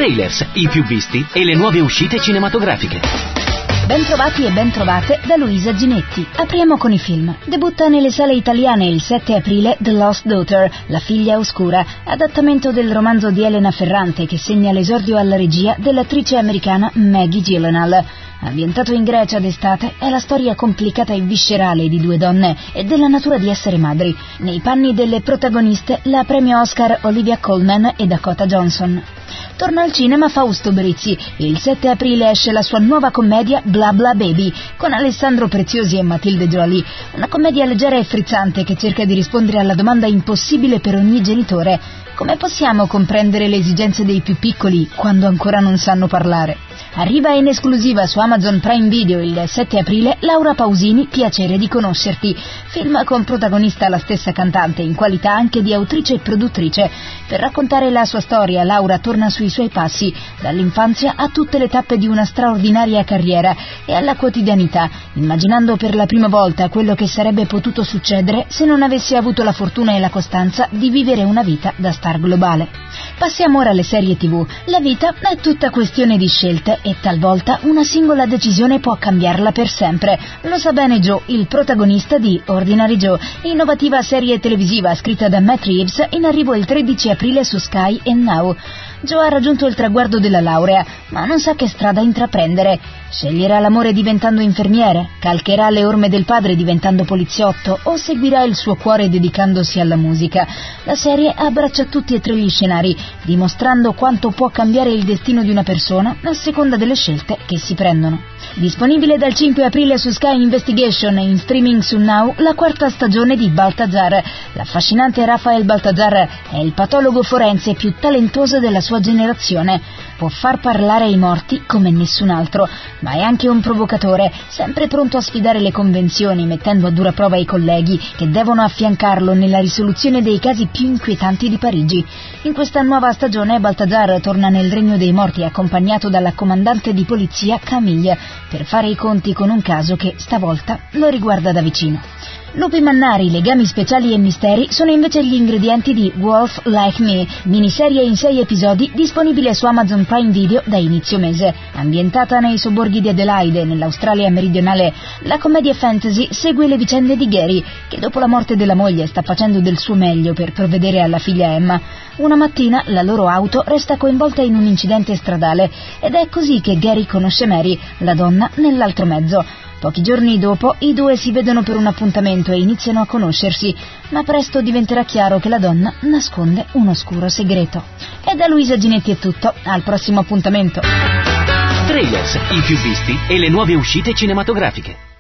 Trailers, i più visti e le nuove uscite cinematografiche. Bentrovati e bentrovate da Luisa Ginetti. Apriamo con i film. Debutta nelle sale italiane il 7 aprile The Lost Daughter, La figlia oscura, adattamento del romanzo di Elena Ferrante che segna l'esordio alla regia dell'attrice americana Maggie Gyllenhaal. Ambientato in Grecia d'estate, è la storia complicata e viscerale di due donne e della natura di essere madri. Nei panni delle protagoniste la premio Oscar Olivia Colman e Dakota Johnson. Torna al cinema Fausto Brizzi. Il 7 aprile esce la sua nuova commedia Bla Bla Baby con Alessandro Preziosi e Matilde Jolie. Una commedia leggera e frizzante che cerca di rispondere alla domanda impossibile per ogni genitore: come possiamo comprendere le esigenze dei più piccoli quando ancora non sanno parlare? Arriva in esclusiva su Amazon Prime Video il 7 aprile Laura Pausini, Piacere di conoscerti, film con protagonista la stessa cantante in qualità anche di autrice e produttrice. Per raccontare la sua storia, Laura torna sui suoi passi, dall'infanzia a tutte le tappe di una straordinaria carriera e alla quotidianità, immaginando per la prima volta quello che sarebbe potuto succedere se non avesse avuto la fortuna e la costanza di vivere una vita da star globale. Passiamo ora alle serie TV. La vita è tutta questione di scelte e talvolta una singola decisione può cambiarla per sempre. Lo sa bene Joe, il protagonista di Ordinary Joe, innovativa serie televisiva scritta da Matt Reeves, in arrivo il 13 aprile su Sky e Now. Joe ha raggiunto il traguardo della laurea, ma non sa che strada intraprendere. Sceglierà l'amore diventando infermiere, calcherà le orme del padre diventando poliziotto o seguirà il suo cuore dedicandosi alla musica. La serie abbraccia tutti e tre gli scenari, dimostrando quanto può cambiare il destino di una persona a seconda delle scelte che si prendono. Disponibile dal 5 aprile su Sky Investigation e in streaming su Now la quarta stagione di Balthazar. L'affascinante Raphael Balthazar è il patologo forense più talentoso della sua generazione. Può far parlare i morti come nessun altro, ma è anche un provocatore, sempre pronto a sfidare le convenzioni, mettendo a dura prova i colleghi che devono affiancarlo nella risoluzione dei casi più inquietanti di Parigi. In questa nuova stagione Balthazar torna nel regno dei morti accompagnato dalla comandante di polizia Camille per fare i conti con un caso che stavolta lo riguarda da vicino. Lupi mannari, legami speciali e misteri sono invece gli ingredienti di Wolf Like Me, miniserie in 6 episodi disponibile su Amazon Prime Video da inizio mese. Ambientata nei sobborghi di Adelaide, nell'Australia meridionale, la commedia fantasy segue le vicende di Gary, che dopo la morte della moglie sta facendo del suo meglio per provvedere alla figlia Emma. Una mattina la loro auto resta coinvolta in un incidente stradale ed è così che Gary conosce Mary, la donna nell'altro mezzo. Pochi giorni dopo i due si vedono per un appuntamento e iniziano a conoscersi, ma presto diventerà chiaro che la donna nasconde un oscuro segreto. E da Luisa Ginetti è tutto, al prossimo appuntamento. Trailers, i più visti e le nuove uscite cinematografiche.